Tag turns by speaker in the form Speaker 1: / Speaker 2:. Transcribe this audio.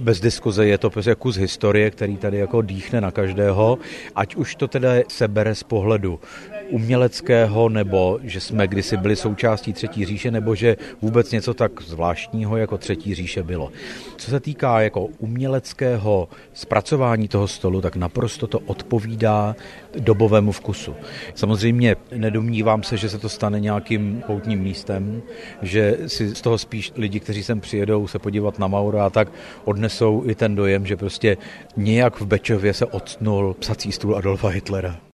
Speaker 1: bez diskuze je to prostě kus historie, který tady jako dýchne na každého, ať už to teda se bere z pohledu uměleckého, nebo že jsme kdysi byli součástí Třetí říše, nebo že vůbec něco tak zvláštního jako Třetí říše bylo. Co se týká jako uměleckého zpracování toho stolu, tak naprosto to odpovídá dobovému vkusu. Samozřejmě nedomnívám se, že se to stane nějakým poutním místem, že si z toho spíš lidi, kteří sem přijedou se podívat na Maura, tak odnesou i ten dojem, že prostě nějak v Bečově se octnul psací stůl Adolfa Hitlera.